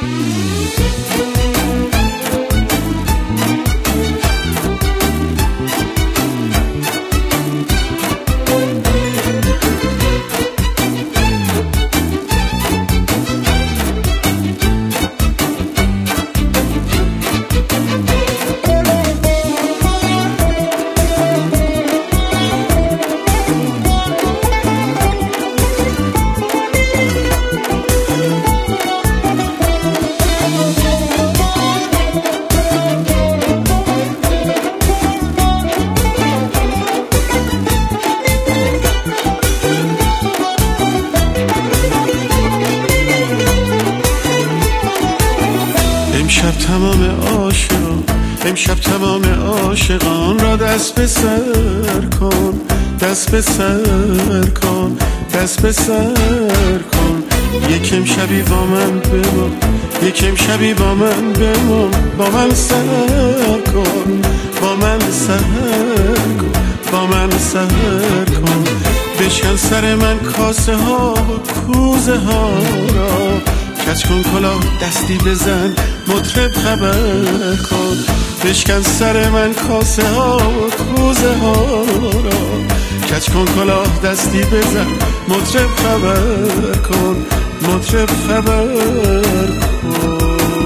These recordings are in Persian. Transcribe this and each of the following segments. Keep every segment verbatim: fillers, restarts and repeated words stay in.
امشب تمام عاشقان امشب تمام عاشقان را دست به سر کن، دست به سر کن، دست به سر کن. یک امشبی با من بمان، یک امشبی با من بمان، با من سر کن، با من سر کن، با من سر کن. بشکن سر من کاسه ها و کوزه ها را، کج کن کلاه دستی بزن مطرب خبر کن. بشکن سر من کاسه ها و کوزه ها را، کج کن کلاه دستی بزن مطرب خبر کن، مطرب خبر کن.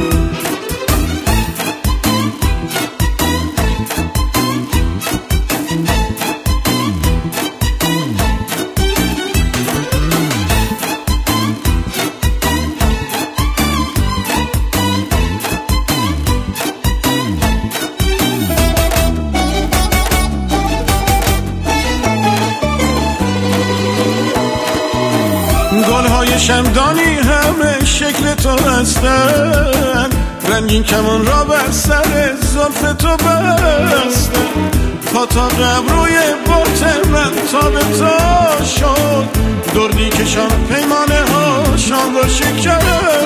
گلهای شمدانی همه شکل تو هستن، رنگین کمان را بر سر زلف تو بستن. تا تا ابروی بط من تا به تا شد، دردی کشان پیمانه هاشان را شکستن.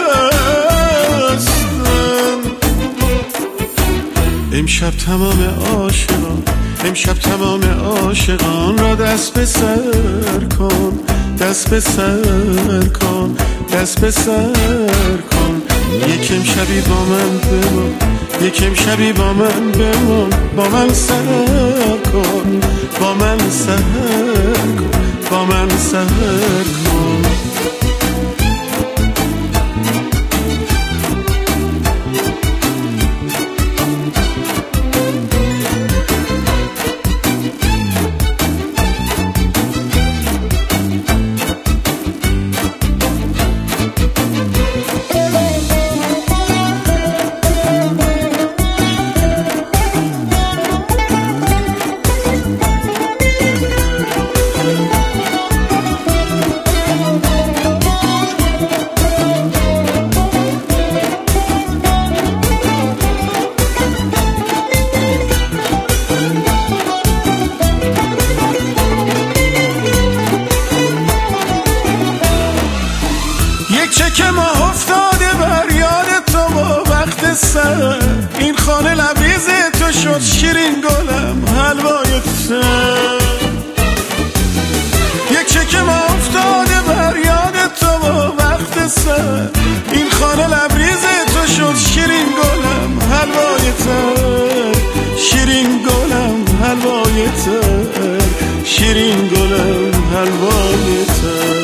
امشب تمام عاشقان امشب تمام عاشقان را دست به سر کن، دست به سر کن، دست به سر کن. یک امشبی با من بمان، یک امشبی با من بمان، با من سر کن، با من سر کن، با من سر کن. چک ما افتاده بر یاد تو با وقت سر، این خانه لبریز تو شد شیرین گلم حلوای تو. یک چک ما افتاده بر یاد تو با وقت سر، این خانه لبریز تو شد شیرین گلم حلوای تو، شیرین گلم حلوای تو، شیرین گلم حلوای تو.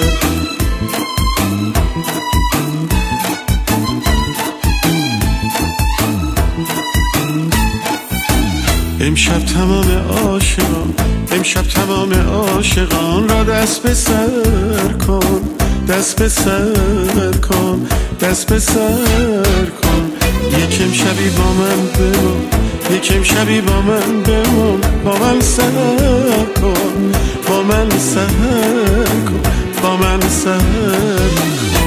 امشب تمام عاشقان امشب تمام عاشقان را دست به سر کن، دست به سر کن، دست به سر کن. یک امشبی با من بمان، یک امشبی با من بمان، با من سر کن، با من سر کن، با من سر کن.